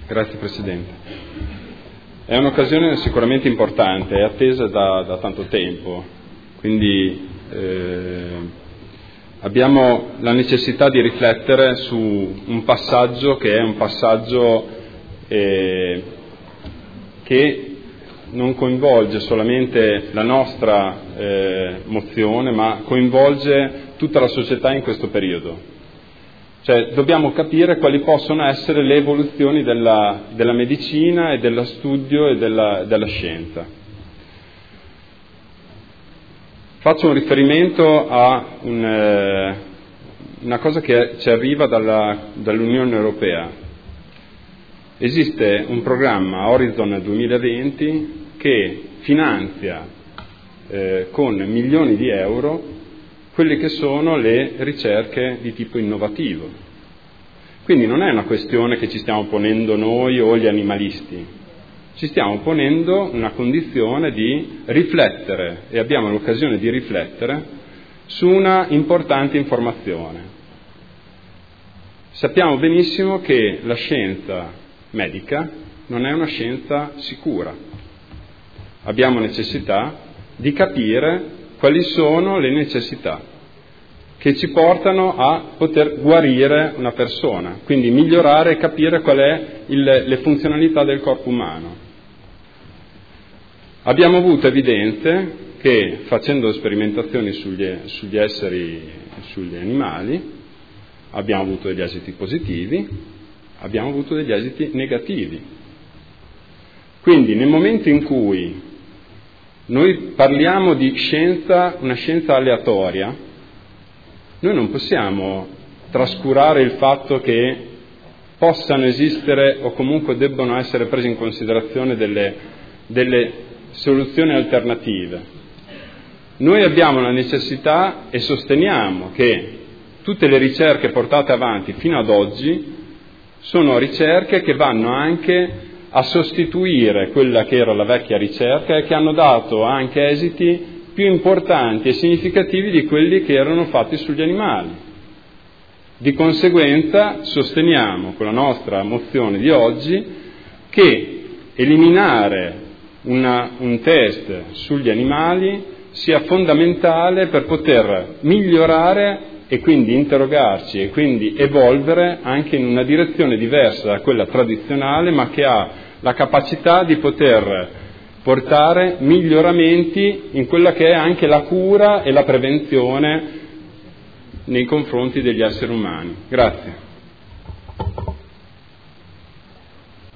Grazie Presidente. È un'occasione sicuramente importante, è attesa da tanto tempo, quindi abbiamo la necessità di riflettere su un passaggio che è un passaggio che non coinvolge solamente la nostra mozione, ma coinvolge tutta la società in questo periodo. Cioè, dobbiamo capire quali possono essere le evoluzioni della medicina e dello studio e della scienza. Faccio un riferimento a una cosa che ci arriva dall'Unione Europea. Esiste un programma Horizon 2020 che finanzia con milioni di euro quelle che sono le ricerche di tipo innovativo. Quindi non è una questione che ci stiamo ponendo noi o gli animalisti, ci stiamo ponendo una condizione di riflettere, e abbiamo l'occasione di riflettere, su una importante informazione. Sappiamo benissimo che la scienza medica non è una scienza sicura. Abbiamo necessità di capire quali sono le necessità che ci portano a poter guarire una persona, quindi migliorare e capire qual è le funzionalità del corpo umano. Abbiamo avuto evidenze che, facendo sperimentazioni sugli animali, abbiamo avuto degli esiti positivi, abbiamo avuto degli esiti negativi. Quindi nel momento in cui noi parliamo di scienza, una scienza aleatoria, noi non possiamo trascurare il fatto che possano esistere o comunque debbano essere prese in considerazione delle soluzioni alternative. Noi abbiamo la necessità e sosteniamo che tutte le ricerche portate avanti fino ad oggi sono ricerche che vanno anche a sostituire quella che era la vecchia ricerca e che hanno dato anche esiti più importanti e significativi di quelli che erano fatti sugli animali. Di conseguenza sosteniamo con la nostra mozione di oggi che eliminare un test sugli animali sia fondamentale per poter migliorare e quindi interrogarci e quindi evolvere anche in una direzione diversa da quella tradizionale, ma che ha la capacità di poter portare miglioramenti in quella che è anche la cura e la prevenzione nei confronti degli esseri umani. Grazie.